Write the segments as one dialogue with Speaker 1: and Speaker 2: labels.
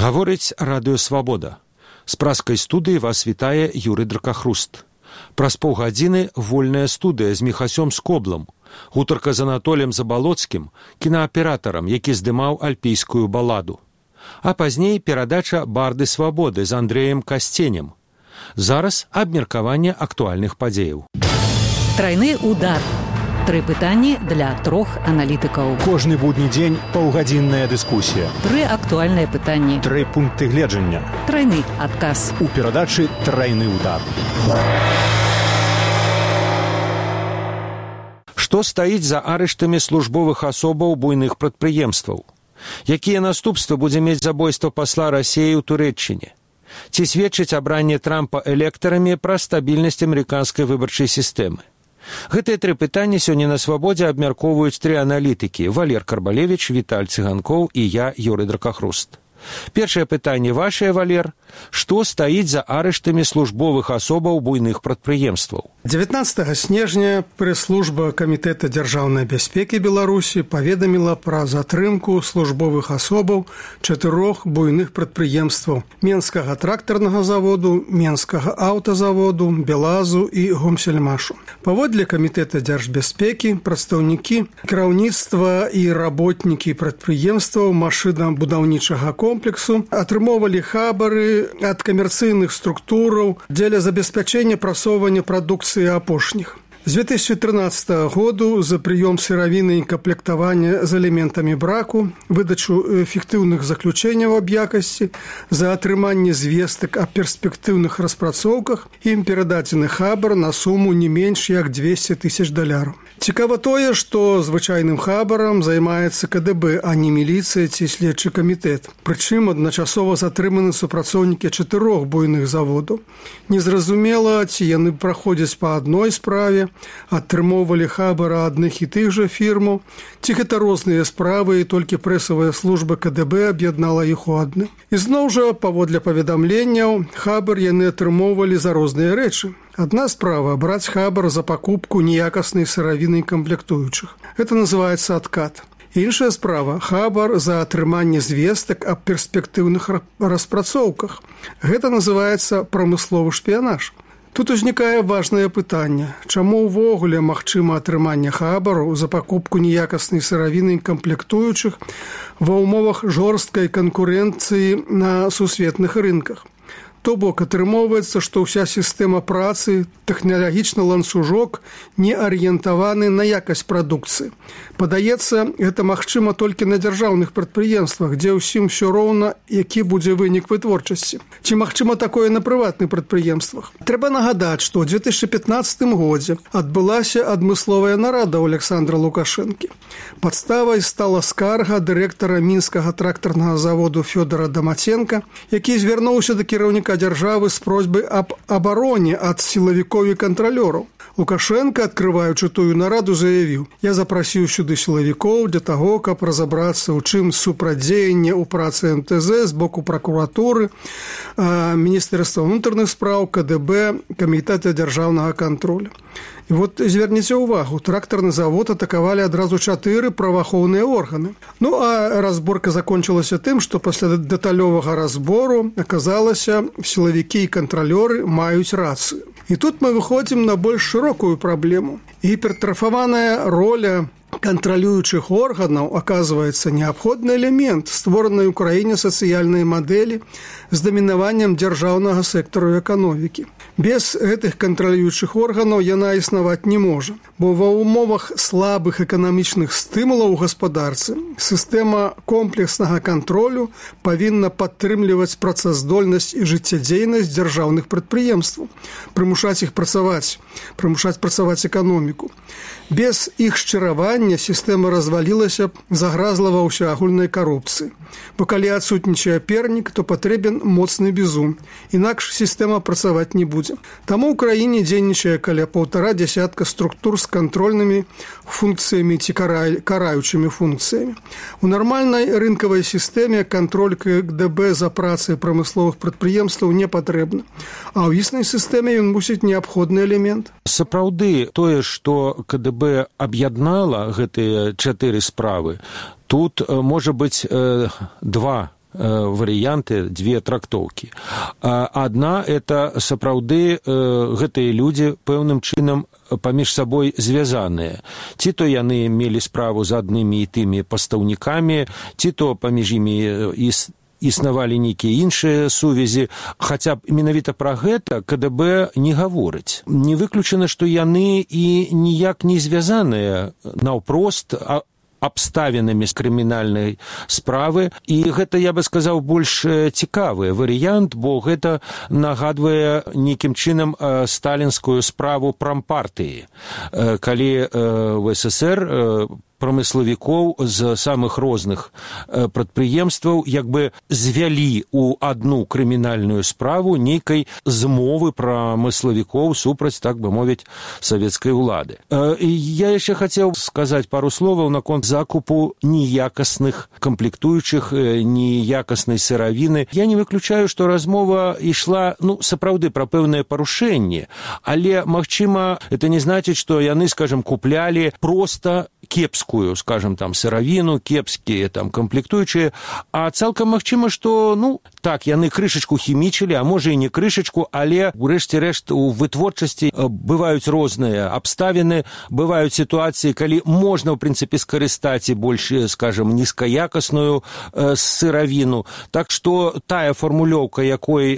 Speaker 1: Гаворыць Радыё Свабода. З праскай студыі вас вітае Юрый Дракахруст. Праз паўгадзіны вольная студыя з Міхасём Скоблам, гутарка з Анатоліем Забалоцкім, кінааператарам, які здымаў альпійскую баладу. А пазней перадача «Барды свабоды» з Андрэем Касценем. Зараз абмеркаванне актуальных падзеяў.
Speaker 2: Трайны удар. 3 пытанні для 3 аналітыкаў.
Speaker 3: Кожны будні дзень паўгадзінная дыскусія.
Speaker 2: 3 актуальныя пытанні.
Speaker 3: 3 пункты гледжання.
Speaker 2: Трайны адказ.
Speaker 3: У перадачы «Трайны удар».
Speaker 1: Што стаіць за арыштамі службовых асобаў буйных прадпрыемстваў? Якія наступствы будзе мець забойства пасла Расіі ў Турэччыне? Ці сведчыць абранне Трампа электарамі пра стабільнасць амерыканскай выбарчай сістэмы? Гэтыя 3 пытанні сёння на Свабодзе абмяркоўваюць 3 аналітыкі: Валер Карбалевіч, Віталь Цыганкоў і я, Юрый Дракахруст. Першае пытанне вашае, Валер. Што стаіць за арыштамі службовых асобаў буйных прадпрыемстваў?
Speaker 4: 19 снежня прэс-служба Камітэта дзяржаўнай бяспекі Беларусі паведаміла пра затрымку службовых асобаў 4 буйных прадпрыемстваў: Менскага трактарнага заводу, Менскага аўтазаводу, Белазу і Гомсельмашу. Паводле Камітэта дзяржбяспекі прадстаўнікі кіраўніцтва і работнікі прадпрыемстваў машынабудаўнічага комплексу атрымоўвалі хабары ад камерцыйных структураў дзеля забеспячэння прасоўвання прадукцыі апошніх. З 2013 году за прыём сыравіны і камплектавання з элементамі браку, выдачу эфектыўных заключэнняў аб якасці, за атрыманне звестак аб перспектыўных распрацоўках ім перададзены хабар на суму не менш як $200 000. Цікава тое, што звычайным хабарам займаецца КДБ, а не міліцыя ці следчы камітэт. Прычым адначасова затрыманы супрацоўнікі 4 буйных заводаў. Незразумела, ці яны праходзяць па адной справе, атрымоўвалі хабара адных і тых жа фірмаў, ці гэта розныя справы, і толькі прэсавая служба КДБ аб'яднала іх у адны. І зноў жа, паводле паведамленняў, хабар яны атрымоўвалі за розныя рэчы. Адна справа – браць хабар за пакупку неякаснай сыравіны і камплектуючых. Гэта называецца адкат. Іншая справа – хабар за атрыманне звестак аб перспектыўных распрацоўках. Гэта называецца прамысловы шпіянаж. Тут узнікае важнае пытанне. Чаму ўвогуле магчыма атрыманне хабару за пакупку неякаснай сыравіны і камплектуючых ва ўмовах жорсткай канкурэнцыі на сусветных рынках? То бок атрымоўваецца, што ўся сістэма працы, тэхналагічны ланцужок не арыентаваны на якасць прадукцыі. Падаецца, гэта магчыма толькі на дзяржаўных прадпрыемствах, дзе ўсім усё роўна, які будзе вынік вытворчасці. Ці магчыма такое на прыватных прадпрыемствах? Трэба нагадаць, што ў 2015 годзе адбылася адмысловая нарада ў Александра Лукашэнкі. Падставай стала скарга дырэктара мінскага трактарнага заводу Фёдора Дамаценка, які звярнуўся да кіраўніка дзяржавы з просьбай аб абароне ад сілавікоў і кантралёраў. Лукашенко, адкрываючы тую нараду, заявіў: «Я запрасіў сюды сілавікоў для таго, каб разабрацца, у чым супрацьдзеянне ў працы МТЗ з боку пракуратуры, Міністэрства ўнутраных спраў, КДБ, Камітэта дзяржаўнага кантролю». І вот зверніце ўвагу, трактарны завод атакавалі адразу 4 праваахоўныя органы. Ну, а разборка закончылася тым, што пасля дэталёвага разбору аказалася, сілавікі і кантралёры маюць рацыю. І тут мы выходзім на больш шырокую праблему. Гіпертрафаваная роля кантралюючых органаў аказваецца неабходны элемент створанай у краіне сацыяльнай мадэлі з дамінаваннем дзяржаўнага сектару эканомікі. Без гэтых кантралюючых органаў яна існаваць не можа, бо ва ўмовах слабых эканамічных стымулаў у гаспадарцы сістэма комплекснага кантролю павінна падтрымліваць працаздольнасць і жыццядзейнасць дзяржаўных прадпрыемстваў, прымушаць іх працаваць, прымушаць працаваць эканоміку. Без іх шчыравання сістэма развалілася, загразла ва ўсеагульнай карупцыі. Бо калі адсутнічае пернік, то патрэбен моцны бізун. Інакш сістэма працаваць не будзе. Таму ў краіне дзейнічае каля 1,5 десятка структур з кантрольнымі функцыямі ці караючымі функцыямі. У нармальнай рынкавай сістэме кантроль КДБ за працай прамысловых прадпрыемстваў не патрэбны. А ў існай сістэме ён мусіць неабходны элемент.
Speaker 1: Сапраўды, тое, што КДБ аб'яднала гэтыя 4 справы, тут можа быць 2 варыянты, дзве трактоўкі. Адна – это сапраўды гэтыя людзі пэўным чынам паміж сабой звязаныя. Ці то яны мелі справу з аднымі і тымі пастаўнікамі, ці то паміж імі існавалі нейкія іншыя сувязі, хаця б менавіта пра гэта КДБ не гаворыць. Не выключана, што яны і ніяк не звязаныя наўпрост абставінамі з крымінальнай справы, і гэта, я бы сказаў, больш цікавы варыянт, бо гэта нагадвае нейкім чынам сталінскую справу прампартыі, калі в СССР прамыславікоў з самых розных прадпрыемстваў як бы звялі ў адну крымінальную справу нейкай змовы прамыславікоў супраць, так бы мовіць, савецкай улады. Я яшчэ хацеў сказаць пару словаў наконт закупу неякасных камплектуючых, неякаснай сыравіны. Я не выключаю, што размова ішла, сапраўды пра пэўнае парушэнне, але, магчыма, это не значыць, што яны, скажам, куплялі проста кепскую, скажем, там, сыравіну, кепскія там камплектуючыя, а цалкам магчыма, што, так, яны крышачку хімічылі, а можа і не крышачку, але, урэшце рэшт, у вытворчасці бываюць розныя абставіны, бываюць сітуацыі, калі можна, ў прынцыпе, скарыстаць і больш, скажем, нізкаякасную сыравіну. Так што тая фармулёўка, якой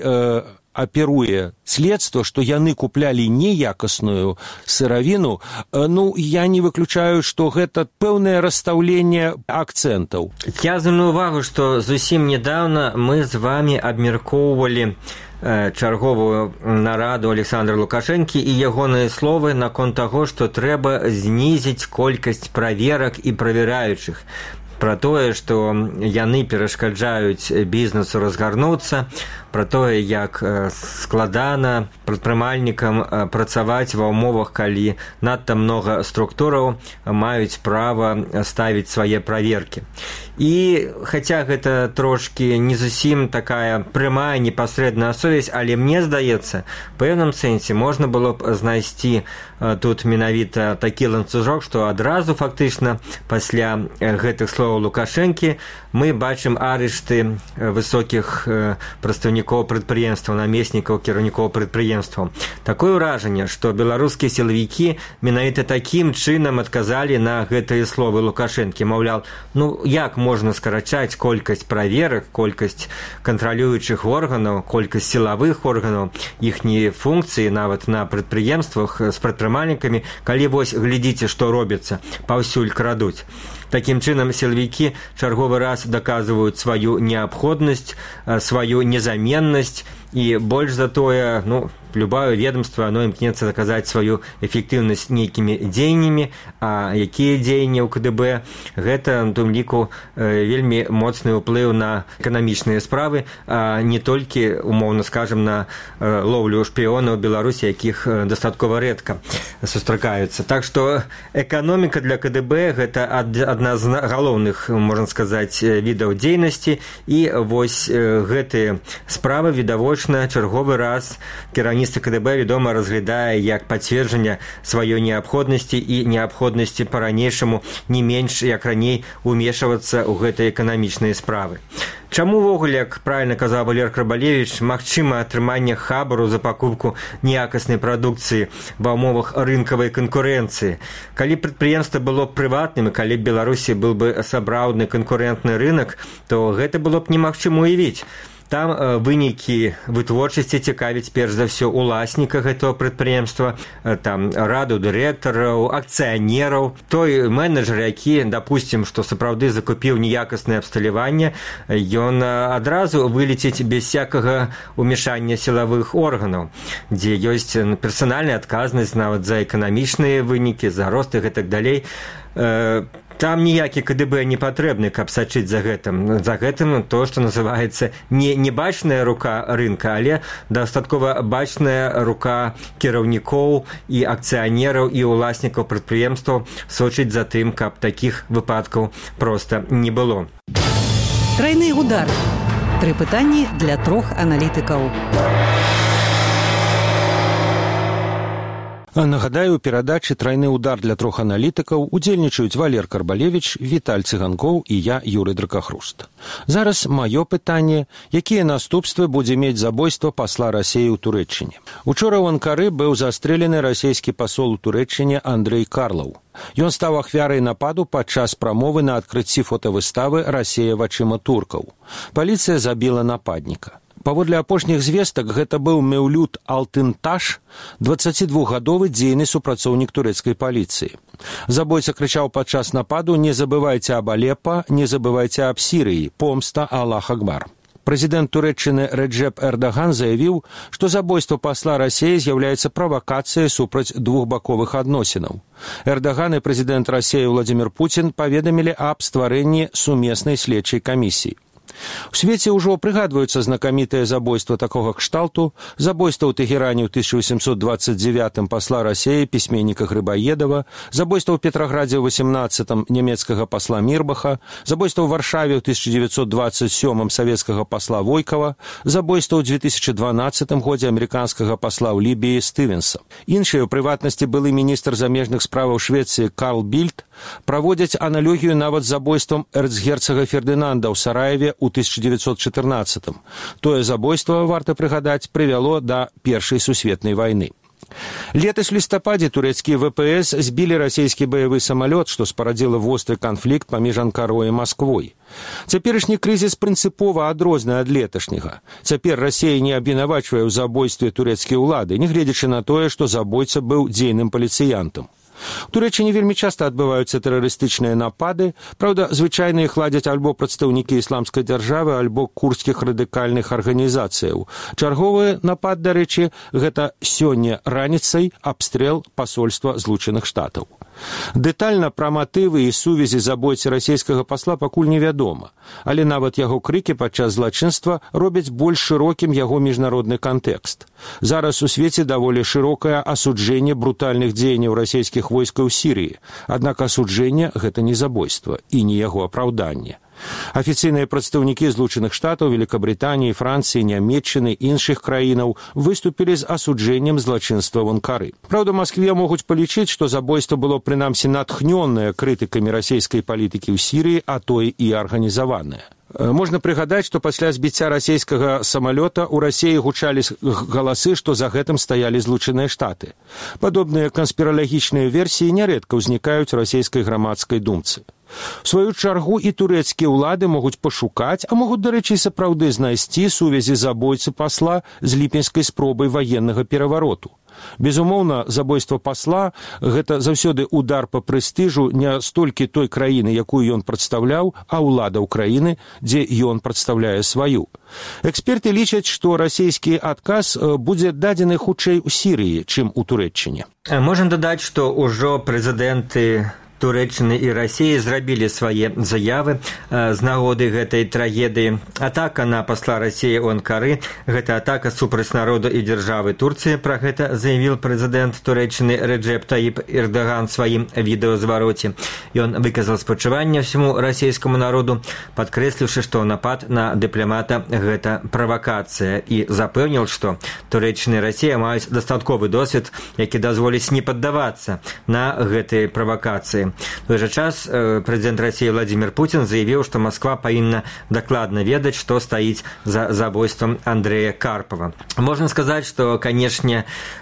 Speaker 1: аперуе следства, што яны куплялі неякасную сыравіну, я не выключаю, што гэта пэўнае расстаўленне акцэнтаў.
Speaker 5: Я звярну увагу, што зусім нядаўна мы з вамі абмяркоўвалі чарговую нараду Александра Лукашэнкі і ягоныя словы наконт таго, што трэба знізіць колькасць праверак і правяраючых. Пра тое, што яны перашкаджаюць бізнесу разгарнуцца, пра тое, як складана прадпрымальнікам працаваць ва ўмовах, калі надта многа структураў маюць права ставіць свае праверкі. І хаця гэта трошкі не зусім такая прямая непасрэдная сувязь, але мне здаецца, в пэўным сэнсе можна было б знайсці тут менавіта такі ланцужок, што адразу фактычна пасля гэтых словаў Лукашэнкі мы бачым арышты высокіх прадстаўнікоў прадпрыемстваў, намеснікаў кіраўнікоў прадпрыемстваў. Такое ўражанне, што беларускія сілавікі менавіта такім чынам адказалі на гэтыя словы Лукашэнкі. Маўляў, як можна скарачаць колькасць праверак, колькасць кантралюючых органаў, колькасць сілавых органаў, іхнія функцыі нават на прадпрыемствах з прадпрымальнікамі, калі вось глядзіце, што робіцца, паўсюль крадуць. Такім чынам сілавікі чарговы раз даказваюць сваю неабходнасць, сваю незаменнасць, і больш за тое, любое ведомство, оно імкнецца даказаць сваю эфектыўнасць нейкімі дзеяннямі, а якія дзеянні ў КДБ, гэта, у тым ліку, вельмі моцны ўплыў на эканамічныя справы, а не толькі, умоўна скажам, на лоўлю шпіёнаў Беларусі, якіх дастаткова рэдка сустракаюцца. Так што эканоміка для КДБ – гэта адна з галоўных, можна сказаць, відаў дзейнасці, і вось гэтыя справы відавочна чарговы раз кіраўніцтва КДБ, вядома, разглядае як пацверджанне сваёй неабходнасці і неабходнасці па-ранейшаму не менш, як раней, умешвацца ў гэтыя эканамічныя справы. Чаму ўвогуле, як правільна казаў Валер Крабалевіч, магчыма атрыманне хабару за пакупку неякаснай прадукцыі ва ўмовах рынкавай канкурэнцыі? Калі прадпрыемства было б прыватным, і калі б Беларусі быў бы сапраўдны канкурэнтны рынак, то гэта было б немагчыма уявіць. Там вынікі вытворчасці цікавіць перш за ўсё уласніка гэтага прадпрыемства, там раду дырэктараў, акцыянераў. Той менеджер, які, дапусцім, што сапраўды закупіў неякаснае абсталяванне, ён адразу вылеціць без всякага умешання сілавых органаў, дзе ёсць персанальная адказнасць нават за эканамічныя вынікі, за рост і гэтак далей. Там ніякі КДБ не патрэбны, каб сачыць за гэтым. За гэтым то, што называецца не бачная рука рынка, але дастаткова бачная рука кіраўнікоў і акцыянераў і уласнікаў прадпрыемстваў сочыць за тым, каб такіх выпадкаў проста не было.
Speaker 2: Трайны удар. 3 пытанні для 3 аналітыкаў.
Speaker 1: Нагадаю, у перадачы «Трайны удар» для 3 аналітыкаў удзельнічаюць Валер Карбалевіч, Віталь Цыганкоў і я, Юрый Дракахруст. Зараз маё пытанне, якія наступствы будзе мець забойства пасла Расіі ў Турэччыне. Учора ў Анкары быў застрэлены расійскі пасол у Турэччыне Андрэй Карлаў. Ён стаў ахвярай нападу падчас прамовы на адкрыцці фотавыставы «Расія вачыма туркаў». Паліцыя забіла нападніка. Паводле апошніх звестак, гэта быў Меўлют Алтынташ, 22гадовы дзейны супрацоўнік турэцкай паліцыі. Забойца крычаў падчас нападу «Не забывайце аб Алеппа, не забывайце аб Сірыі, помста Аллах Акбар». Прэзідэнт Турэччыны Реджеп Эрдаган заявіў, што забойства пасла Расіі з'яўляецца правакацыяй супраць двухбаковых адносінаў. Эрдаган і прэзідэнт Расіі Владзімір Пуцін паведамілі аб стварэнні сумеснай следчай камісіі. У свеце ўжо прыгадваюцца знакамітыя забойства такога кшталту, забойства ў Тэгеране ў 1829 пасла Расіі пісьменніка Грыбаедава, забойства ў Петраградзе ў 18 нямецкага пасла Мірбаха, забойства ў Варшаве ў 1927 савецкага пасла Войкава, забойства ў 2012 годзе амерыканскага пасла ў Лібіі Стывенса. Іншыя, у прыватнасці былы міністр замежных справаў Швецыі Карл Більд, праводзяць аналогію нават з забойствам эрцгерцага Фердынанда ў Сараеве ў 1914. Тое забойство, варта прыгадаць, прывяло да Першай сусветнай вайны. Летась у лістападзе турэцкія ВПС збілі расійскі баявы самалёт, што спарадзіла востры канфлікт паміж Анкарой і Масквой. Цяперашні крызіс прынцыпова адрозны ад леташняга. Цяпер Расія не абвінавачвае ў забойстве турэцкія ўлады, нягледзячы на тое, што забойца быў дзейным паліцыянтам. У Турэччыне вельмі часта адбываюцца тэрарыстычныя напады, праўда, звычайна іх ладзяць альбо прадстаўнікі ісламскай дзяржавы, альбо курдскіх радыкальных арганізацыяў. Чарговы напад, дарэчы, гэта сёння раніцай абстрэл пасольства Злучаных Штатаў. Дэтальна пра матывы і сувязі забойцы расійскага пасла пакуль невядома, але нават яго крыкі падчас злачынства робяць больш шырокім яго міжнародны кантэкст. Зараз у свеце даволі шырокае асуджэнне брутальных дзеянняў расійскіх войскаў у Сірыі, аднак асуджэнне гэта не забойства і не яго апраўданне. Афіцыйныя прадстаўнікі Злучаных Штатаў, Великабрытаніі, Францыі, Нямецчыны і іншых краінаў выступілі з асуджэннем злачынства ў Анкары. Праўда, Маскве могуць палічыць, што забойства было прынамсі натхнёнае крытыкамі расійскай палітыкі ў Сірыі, а то і арганізаванае. Можна прыгадаць, што пасля збіцця расійскага самалёта ў Расіі гучалі галасы, што за гэтым стаялі Злучаныя Штаты. Падобныя канспіралагічныя версіі нярэдка ўзнікаюць у расійскай грамадскай думцы. У сваю чаргу і турэцкія ўлады могуць пашукаць, а могуць, дарэчы, сапраўды знайсці сувязі забойцы пасла з ліпеньскай спробай ваеннага перавароту. Безумоўна, забойства пасла – гэта заўсёды удар па прэстыжу не столькі той краіны, якую ён прадстаўляў, а ўладаў краіны, дзе ён прадстаўляе сваю. Эксперты лічаць, што расійскі адказ будзе дадзены хутчэй у Сірыі, чым у Турэччыне.
Speaker 5: Можам дадаць, што ўжо прэзідэнты Турэччыны і Расіі зрабілі свае заявы з нагоды гэтай трагедыі. Атака на пасла Расіі ў Анкары – гэта атака супраць народу і дзяржавы Турцыі. Пра гэта заявіў прэзідэнт Турэччыны Реджеп Таіп Эрдаган сваім відэазвароце. Ён выказаў спачуванне ўсяму расійскаму народу, падкрэсліўшы, што напад на дыпламата – гэта правакацыя, і запэўніў, што Турэччына і Расія маюць дастатковы досвед, які дазволіць не паддавацца на гэтыя правакацыі. В той жа час прэзідэнт Расіі Владзімір Пуцін заявіў, што Масква павінна дакладна ведаць, што стаіць за забойствам Андрэя Карпава. Можна сказаць, што, канешне,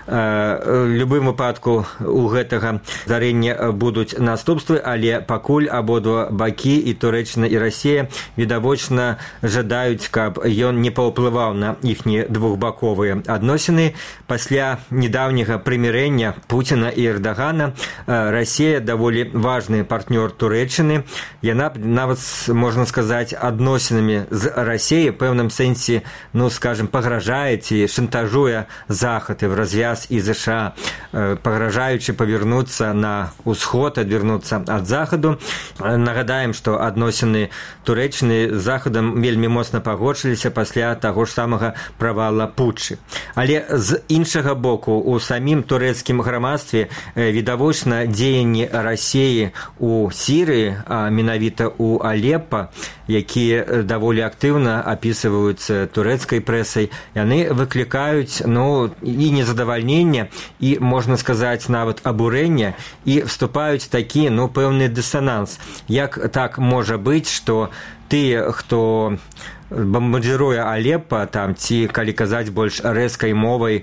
Speaker 5: у любым выпадку у гэтага здарэння будуць наступствы, але пакуль абодва бакі, і Турэччына, і Расія, відавочна жадаюць, каб ён не паўплываў на іхнія двухбаковыя адносіны. Пасля недаўняга прымірэння Пуціна і Эрдагана Расія даволі важны партнёр Турэччыны. Яна нават, можна сказаць, адносінамі з Расіяй в пэўным сэнсе, скажем, пагражае ці шантажуе Захад і в развяз і ЗША, пагражаючы павернуцца на ўсход, адвярнуцца ад Захаду. Нагадаем, што адносіны Турэччыны з Захадам вельмі моцна пагоршыліся пасля таго ж самага правала путчы. Але з іншага боку, у самім турэцкім грамадстве відавочна дзеянні Расіі падзеі ў Сірыі, а менавіта ў Алеппа, якія даволі актыўна апісваюцца турэцкай прэсай, яны выклікаюць і незадавальненне, і, можна сказаць, нават абурэнне, і вступаюць такі пэўны дысананс. Як так можа быць, што тыя, хто бомбардзіруе Алеппа, ці, калі казаць больш рэзкай мовай,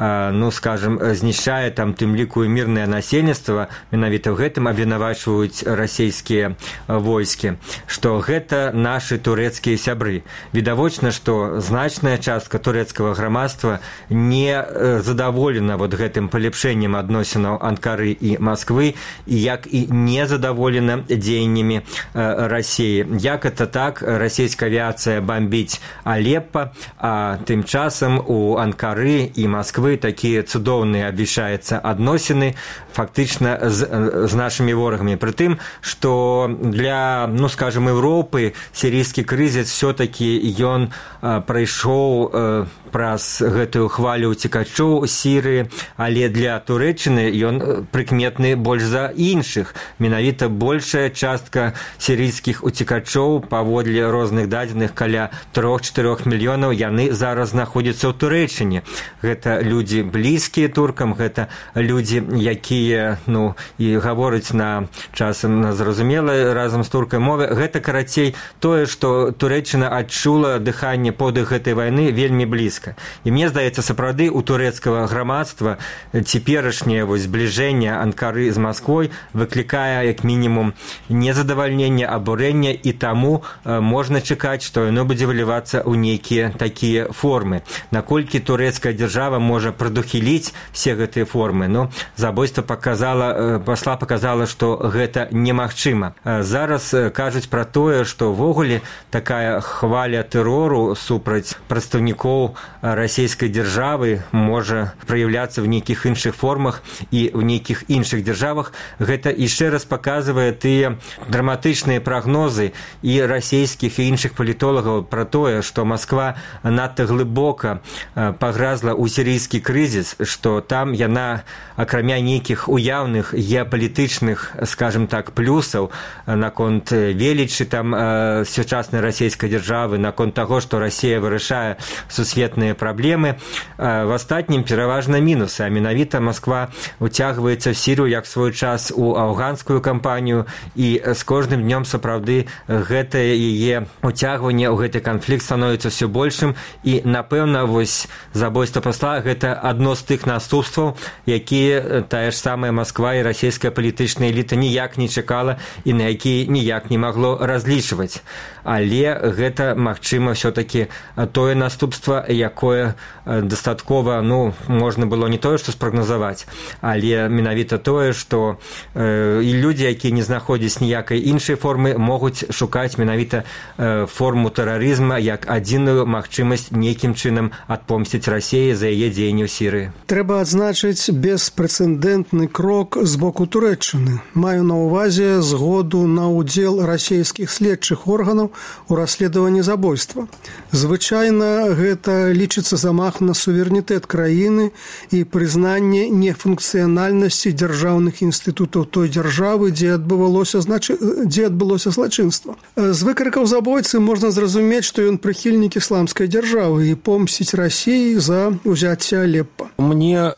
Speaker 5: знішчае тым ліку мірнае насельніцтва, менавіта ў гэтым абвінавачваюць расійскія войскі, што гэта нашы турэцкія сябры. Відавочна, што значная частка турэцкага грамадства не задаволена гэтым палепшэннем адносінаў Анкары і Масквы, і як і не задаволена дзеяннямі Расіі. Як это так? Расійская авіацыя бомбіць Алеппа, а тым часам у Анкары і Масквы такія цудоўныя абвяшаюцца адносіны фактычна з нашымі ворагамі. Пры тым, што для, Еўропы сірійскі крызіс все-таки ён прайшоў праз гэтую хвалю уцекачоў Сірыі, але для Турэччыны ён прыкметны больш за іншых. Менавіта большая частка сірійскіх уцекачоў, паводле розных дадзеных, каля 3-4 мільёнаў, яны зараз знаходзяцца ў Турэччыне. Гэта людзі блізкія туркам, гэта людзі, якія, і гавораць часам на зразумелай разам з туркай мове. Гэта, карацей, тое, што Турэччына адчула дыханне подых гэтай вайны вельмі блізка. І мне здаецца, сапраўды у турэцкага грамадства цяперашняе збліжэнне Анкары з Масквой выклікае як мінімум незадавальненне, абурэнне, і таму можна чакаць, што яно будзе вылівацца ў нейкія такія формы. Наколькі турэцкая дзяржава можа прадухіліць все гэтыя формы? Забойства пасла показала, што гэта немагчыма. Зараз кажуць пра тое, што ўвогуле такая хваля тэрору супраць прадстаўнікоў расійскай дзяржавы можа праяўляцца ў нейкіх іншых формах і ў нейкіх іншых дзяржавах. Гэта яшчэ раз паказвае тыя драматычныя прагнозы і расійскіх і іншых палітолагаў пра тое, што Масква надта глыбока пагразла ў сірійскі крызіс, што там яна, акрамя нейкіх уяўных геапалітычных, скажем так, плюсаў наконт велічы сучаснай расійскай дзяржавы, наконт таго, што Расія вырашае сусветныя праблемы, в астатнім пераважна мінусы. А менавіта Масква уцягваецца ў Сірыю як свой час у афганскую кампанію, і з кожным днём сапраўды гэтае яе уцягванне ў гэты канфлікт становіцца ўсё большым, і, напэўна, забойства пасла гэта адно з тых наступстваў, якія тая ж самая Масква і расійская палітычная эліта ніяк не чакала і на якія ніяк не магло разлічваць. Але гэта, магчыма, все-таки тое наступства, якое дастаткова, можна было не тое, што спрагназаваць, але менавіта тое, што і людзі, якія не знаходзяць ніякай іншай формы, могуць шукаць менавіта форму тэрарызма як адзіную магчымасць нейкім чынам адпомсціць Расіі за яе дзеянні ў Сірыі.
Speaker 4: Трэба адзначыць беспрэцэдэнтны крок з боку Турэччыны. Маю на ўвазе згоду на ўдзел расійскіх следчых органаў у расследаванні забойства. Звычайна гэта лічыцца замах на суверэнітэт краіны і прызнанне нефункцыянальнасці дзяржаўных інстытутаў той дзяржавы, дзе адбылося злачынства. З выкрыкаў забойцы можна зразумець, што ён прыхільнік ісламскай дзяржавы і помсціць Расіі за ўзяцце Алеппа.
Speaker 1: Мне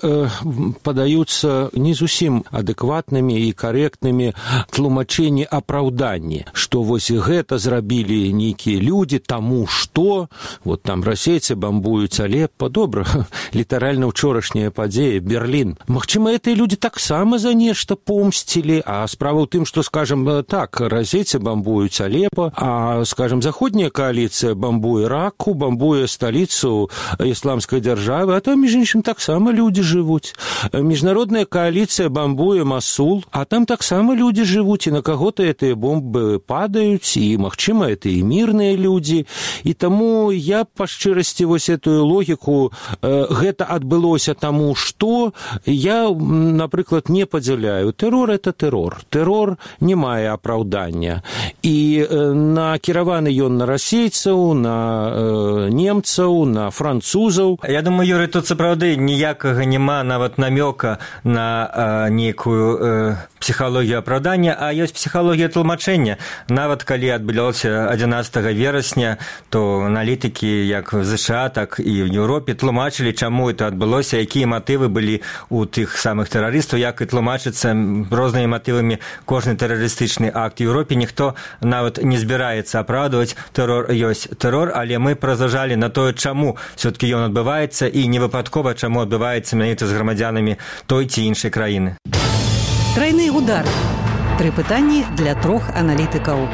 Speaker 1: падаюцца не зусім адэкватнымі і карэктнымі тлумачэнні апраўданні, што гэта зрабілі нейкія людзі, таму што там расейцы бамбуюць Алеппа. Добра, літаральна ўчорашняя падзея, Берлін. Магчыма, гэтыя людзі таксама за нешта помсцілі, а справа ў тым, што, скажам, так, расейцы бамбуюць Алеппа, а, скажам, заходняя коаліцыя бамбуе Раку, бамбуе сталіцу ісламскай дзяржавы, а там, між іншым, таксама людзі жывуць. Міжнародная коаліцыя бамбуе Масул, а там таксама людзі жывуць, і на каго-то гэтыя бомбы падаюць, і, магчыма, это і мірныя людзі. І таму я, па шчырасці, этую логіку, гэта адбылося таму, што я, напрыклад, не падзяляю. Тэрор – это тэрор. Тэрор не мае апраўдання. І накіраваны ён на расейцаў, на немцаў, на французаў.
Speaker 5: Я думаю, Юрый, тут сапраўды ніякага няма нават намёка на нейкую псіхалогію апраўдання, а ёсць псіхалогія тлумачэння. Нават калі адбылося 11 верасня, то аналітыкі як в ЗША, так і в Еўропе тлумачылі, чаму это адбылося, якія матывы былі у тых самых тэрарыстаў, як і тлумачыцца рознымі матывамі кожны тэрарыстычны акт. В Еўропе ніхто нават не збіраецца апраўдваць тэрор, ёсць тэрор, але мы празважалі на тое, чаму все-таки ён адбываецца, і не выпадкова, чаму адбываецца менавіта з грамадзянамі той ці іншай краіны.
Speaker 2: Трайны удар. 3 пытанні для 3 аналітыкаў.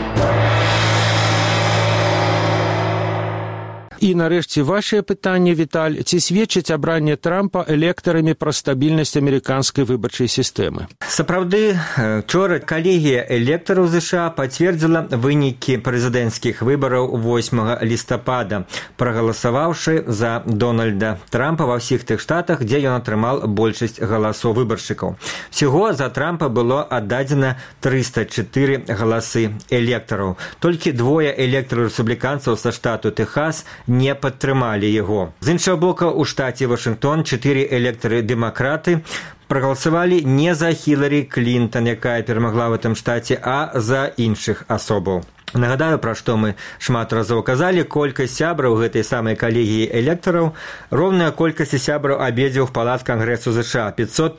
Speaker 1: І нарэшце вашее пытанне, Віталь, ці сведчыць абранне Трампа электарамі пра стабільнасць амерыканскай выбарчай сістэмы?
Speaker 5: Сапраўды, вчора калегія электараў ЗША пацвердзіла вынікі прэзідэнцкіх выбараў 8 лістапада, прагаласаваўшы за Дональда Трампа ва ўсіх тых штатах, дзе ён атрымаў большасць галасоў выбаршчыкаў. Всего за Трампа было аддадзена 304 галасы электараў. Толькі 2 электараў рэспубліканцаў са штату Тэхас не падтрымалі яго. З іншага боку, у штаце Вашынгтон 4 электары-дэмакраты прагаласавалі не за Хіларі Клінтон, якая перамагла в этом штаце, а за іншых асобаў. Нагадаю, пра што мы шмат разоў казалі, колькасць сябраў гэтай самай калегіі электараў роўная колькасці сябраў абедзвюх палат Кангрэсу ЗША –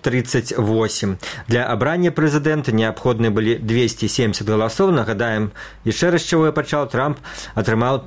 Speaker 5: 538. Для абрання прэзідэнта неабходны былі 270 галасоў. Нагадаем, яшчэ раз, чаго я пачаў, Трамп атрымаў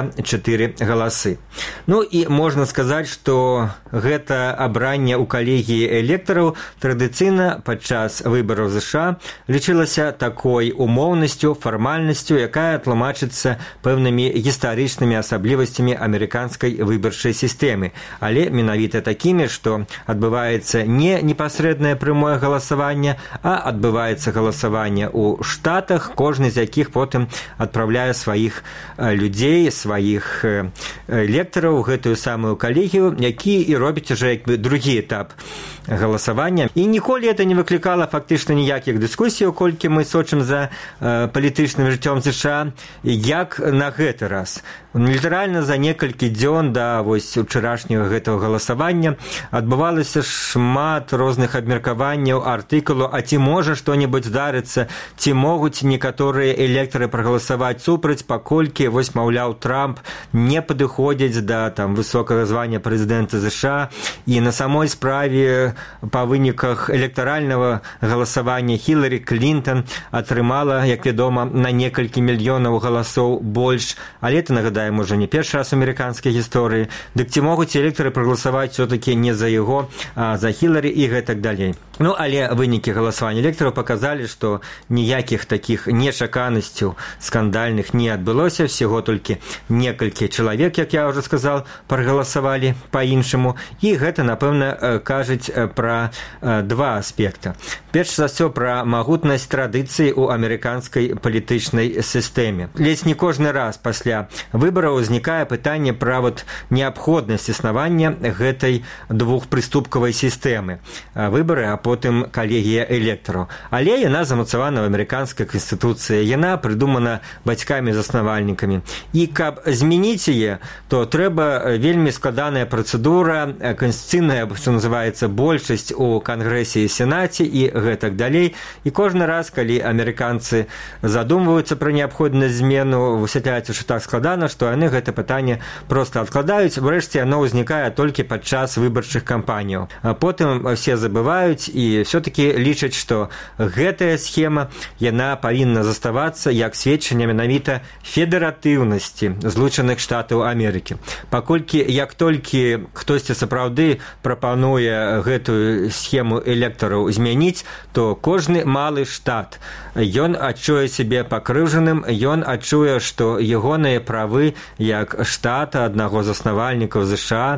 Speaker 5: 304 галасы. Ну і можна сказаць, што гэта абранне ў калегіі электараў традыцыйна падчас выбараў ЗША лічылася такой умоўнасцю, фармальнасцю, якая тлумачыцца пэўнымі гістарычнымі асаблівасцямі амерыканскай выбарчай сістэмы, але менавіта такімі, што адбываецца не непасрэднае прямое галасаванне, а адбываецца галасаванне ў штатах, кожны з якіх потым адпраўляе сваіх людзей, сваіх электараў у гэтую самую калегію, які і робіць уже як бы другі этап галасавання. І ніколі это не выклікала фактычна ніякіх дыскусій, колькі мы сочым за палітычным жыццём ЗША, як на гэты раз. Літаральна за некалькі дзён да вось учарашняга гэтага галасавання адбывалася шмат розных абмеркаванняў, артыкулаў, а ці можа што-небудзь здарыцца, ці могуць некаторыя электары прагаласаваць супраць, паколькі вось, маўляў, Трамп не падыходзіць да там высокага звання прэзідэнта ЗША, і на самой справе па выніках электаральнага галасавання Хіларі Клінтон атрымала, як вядома, на некалькі мільёнаў галасоў больш, але это, нагадаем, уже не першы раз у амерыканскай гісторыі. Дык ці могуць электары прагаласаваць все-таки не за яго, а за Хіларі і гэтак далей. Ну, але вынікі галасавання электараў паказалі, што ніякіх такіх нечаканасцяў скандальных не адбылося, всего толькі некалькі чалавек, як я ўжо сказал, прагаласавалі па-іншаму, і гэта, напэўна, кажуць пра два аспекта. Перш за ўсё, пра магутнасць традыцыі ў амерыканскай палітычнай сістэме. Ледзь не кожны раз пасля выбараў узнікае пытанне пра неабходнасць існавання гэтай двухпрыступкавай сістэмы. Выбары, а потым калегія электараў. Але яна замацавана ў амерыканскай канстытуцыі, яна прыдумана бацькамі-заснавальнікамі. І каб змяніць яе, то трэба вельмі складаная працэдура, канстытуцыйная, што называецца, большасць у Кангрэсе і Сенаце і гэтак далей. І кожны раз, калі амерыканцы задумваюцца пра неабходнасць змену, высвятляецца, што так складана, што яны гэта пытанне проста адкладаюць. Врэшце, яно ўзнікае толькі падчас выбарчых кампаніяў. А потым все забываюць і все-таки лічаць, што гэтая схема, яна павінна заставацца як сведчанне менавіта федэратыўнасці Злучаных Штатаў Амерыкі. Паколькі як толькі хтосьці сапраўды прапануе гэтую схему электараў змяніць, то кожны малы штат, ён адчуе сябе пакрыўджаным, ён адчуе, што ягоныя правы як штата, аднаго з заснавальнікаў ЗША,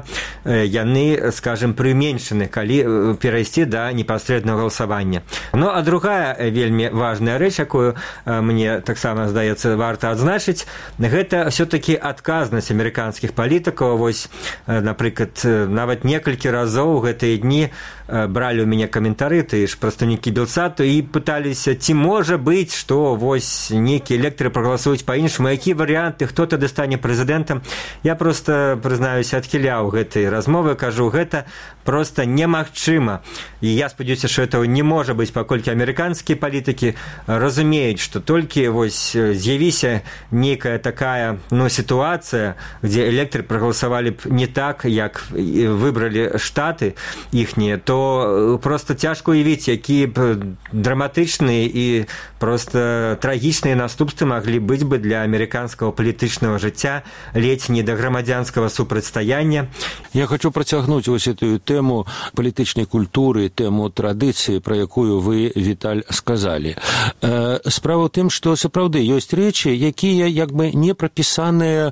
Speaker 5: яны, скажем, прыменшаны, калі перайсці да непасрэднага галасавання. Ну, а другая вельмі важная рэч, якую мне таксама, здаецца, варта адзначыць, гэта все-таки адказнасць амерыканскіх палітыкаў. Вось, напрыклад, нават некалькі разоў гэтыя дні бралі ў мяне каментары, ты ж прадстаўнікі Белсату, і пыталіся, ці можа быць, што вось нейкія электары прагаласуюць па-іншаму, якія варыянты, хто тады стане стане прэзідэнтам. Я просто, прызнаюся, адхіляў гэтай размовы, кажу, гэта просто немагчыма. І я спадзяюся, што этого не можа быць, паколькі амерыканскія палітыкі разумеюць, што толькі вось з'явіся нейкая такая сітуацыя, дзе электары прагаласавалі б не так, як выбралі штаты іхнія, то просто цяжка уявіць, якія б драматычныя і просто трагічныя наступствы маглі быць бы для амерыканскага палітычнага жыцця, ледзь не да грамадзянскага супрацьстаяння.
Speaker 1: Я хочу працягнуць вось эту тэму палітычнай культуры, тэму традыцыі, пра якую вы, Віталь, сказалі. Справа ў тым, што сапраўды ёсць рэчы, якія як бы не прапісаныя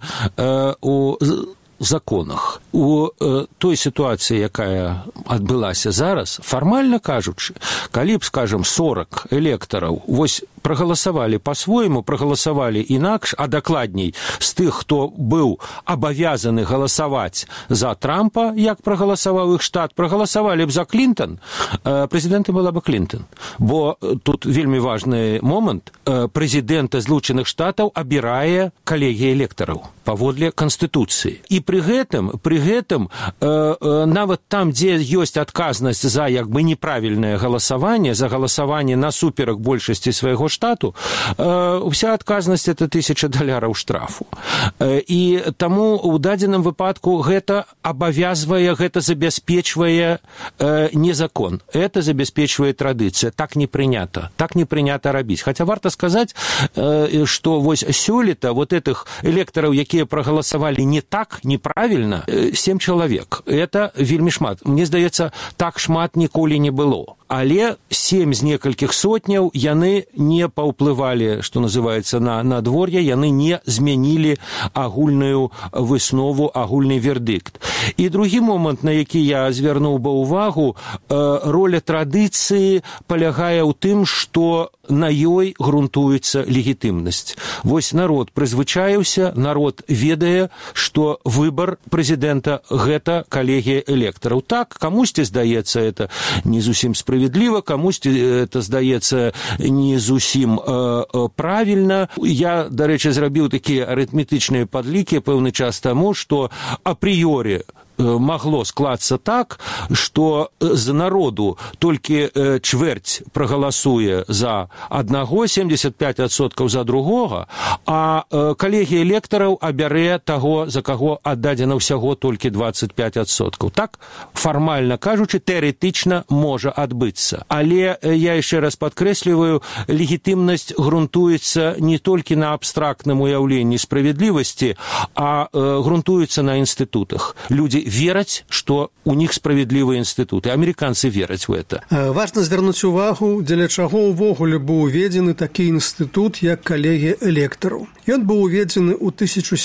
Speaker 1: у законах. У той сітуацыі, якая адбылася зараз, фармальна кажучы, калі б, скажам, 40 электараў вось прагаласавалі па-свойму, прагаласавалі інакш, а дакладней з тых, хто быў абавязаны галасаваць за Трампа, як прагаласаваў іх штат, прагаласавалі б за Клінтон, прэзідэнтам была бы Клінтон. Бо тут вельмі важны момант. Прэзідэнта Злучаных Штатаў абірае калегія электараў паводле Канстытуцыі. І пры гэтым нават там, дзе ёсць адказнасць за як бы неправільнае галасаванне, за галасаванне насуперак большасці свайго штату, вся адказнасць это $1000 штрафу. І таму ў дадзеным выпадку гэта абавязвае, гэта забяспечвае не закон, это забяспечвае традыцыя. Так не прынята рабіць. Хаця варта сказаць, што вось сёлета вот этих электараў, якія прагаласавалі не так, неправільна, 7 чалавек. Это вельмі шмат. Мне здаецца, так шмат ніколі не было. Але 7 з некалькіх сотняў яны не паўплывалі, што называецца, на надвор'е, яны не змянілі агульную выснову, агульны вердыкт. І другі момант, на які я звярнуў бы ўвагу, роля традыцыі палягае ў тым, што на ёй грунтуецца легітымнасць. Вось народ прызвычаіўся, народ ведае, што выбар прэзідэнта – гэта калегія электараў. Так, камусьці здаецца это не зусім справедліва, камусьці это здаецца не зусім правільна. Я, дарэчы, зрабіў такія арытметычныя падлікі пэўны час таму, што апрыёрі магло склацца так, што з народу толькі чвэрць прагаласуе за аднаго, 75% за другога, а калегія электараў абярэ таго, за каго аддадзена ўсяго толькі 25%. Так, фармальна кажучы, тэарэтычна можа адбыцца. Але я яшчэ раз падкрэсліваю, легітымнасць грунтуецца не толькі на абстрактным уяўленні справядлівасці, а грунтуецца на інстытутах. Людзі вераць, што у них справядлівыя інстытуты. Амерыканцы вераць в это.
Speaker 4: Важна звярнуць увагу, дзеля чаго ўвогуле быў уведзены такі інстытут, як калегія электараў. Ён быў уведзены ў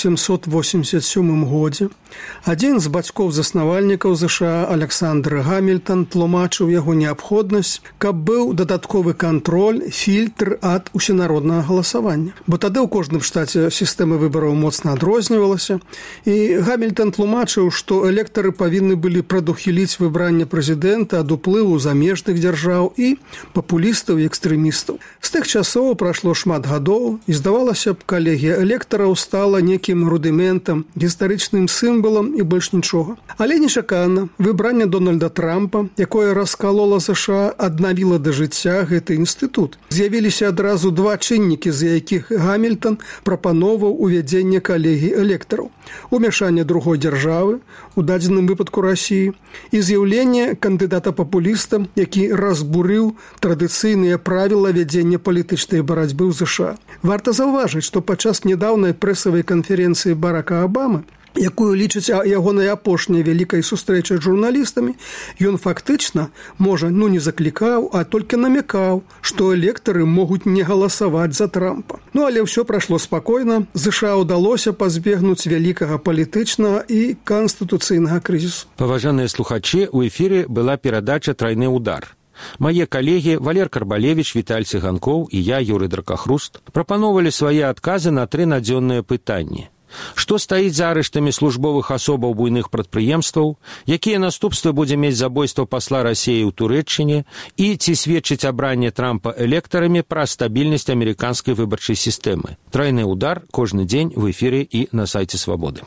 Speaker 4: 1787 годзе. Адзін з бацькоў-заснавальнікаў ЗША Александр Гамільтон тлумачыў яго неабходнасць, каб быў дадатковы кантроль, фільтр ад усенароднага галасавання. Бо тады ў кожным штаце сістэма выбараў моцна адрознівалася, і Гамільтон тлумачыў, што электары павінны былі прадухіліць выбранне прэзідэнта ад уплыву замежных дзяржаў і папулістаў і экстрэмістаў. З тых часоў прайшло шмат гадоў, і здавалася б, калегія электараў стала некім рудыментам, гістарычным сімвалам і больш нічога. Але нечакана выбранне Дональда Трампа, якое раскалола ЗША, аднавіла да жыцця гэты інстытут. З'явіліся адразу два чыннікі, з якіх Гамільтон прапановаў увядзенне калегій электараў: умяшанне другой дзяржавы, у дадзеным выпадку Расіі, і з'яўленне кандыдата-папуліста, які разбурыў традыцыйныя правілы вядзення палітычнай барацьбы ў ЗША. Варта заўважыць, што падчас нядаўнай прэсавай канферэнцыі Барака Абамы, якую лічыць ягонай апошняй вялікай сустрэчай з журналістамі, ён фактычна, можа, не заклікаў, а толькі намякаў, што электары могуць не галасаваць за Трампа. Але ўсё прайшло спакойна. ЗША ўдалося пазбегнуць вялікага палітычнага і канстытуцыйнага крызісу.
Speaker 1: Паважаныя слухачы, у эфіры была перадача «Трайны удар». Мае калегі Валер Карбалевіч, Віталь Цыганкоў і я, Юрый Дракахруст, прапановалі свае адказы на 3 надзённыя пытанні. Што стаіць за арыштамі службовых асобаў буйных прадпрыемстваў, якія наступствы будзе мець забойства пасла Расіі ў Турэччыне і ці сведчыць абранне Трампа электарамі пра стабільнасць амерыканскай выбарчай сістэмы. Трайны удар кожны дзень в эфіры і на сайце Свабоды.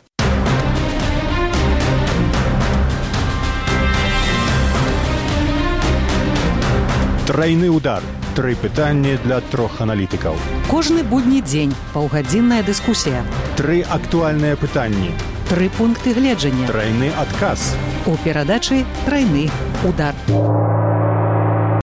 Speaker 3: Трайны удар. 3 пытанні для 3 аналітыкаў.
Speaker 2: Кожны будні дзень паўгадзінная дыскусія.
Speaker 3: 3 актуальныя пытанні.
Speaker 2: 3 пункты гледжання.
Speaker 3: Трайны адказ.
Speaker 2: У перадачы «Трайны удар».